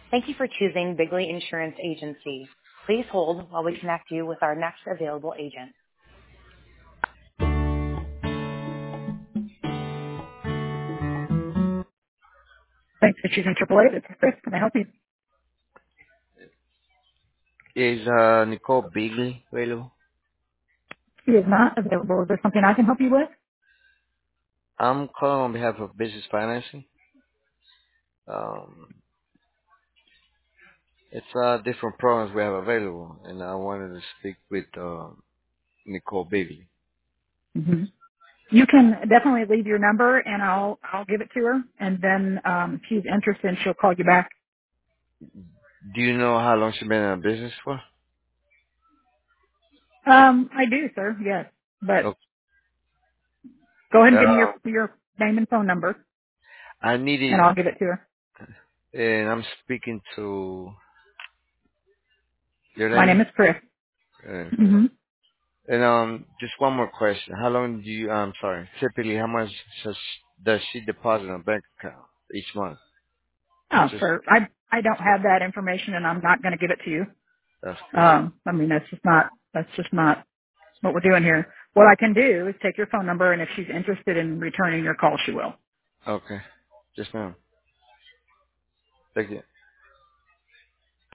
Thank you for choosing Bigley Insurance Agency. Please hold while we connect you with our next available agent. Thanks for choosing AAA. This is Chris. Can I help you? Is Nicole Bigley available? She is not available. Is there something I can help you with? I'm calling on behalf of Business Financing. Um, it's different programs we have available, and I wanted to speak with Nicole Bigley. hmm You can definitely leave your number, and I'll give it to her. And then if she's interested, she'll call you back. Do you know how long she's been in business for? I do, sir. Yes, but Okay. go ahead and give me your name and phone number, I and needed, I'll give it to her. and I'm speaking to your My name name. is Chris. Uh, hmm and just one more question. How long do you? I'm sorry. Typically, how much does she deposit in a bank account each month? Oh, Just sir, I don't have that information, and I'm not going to give it to you. that's good. I mean, that's just not what we're doing here. What I can do is take your phone number, and if she's interested in returning your call, she will. Okay. Just now. Thank you.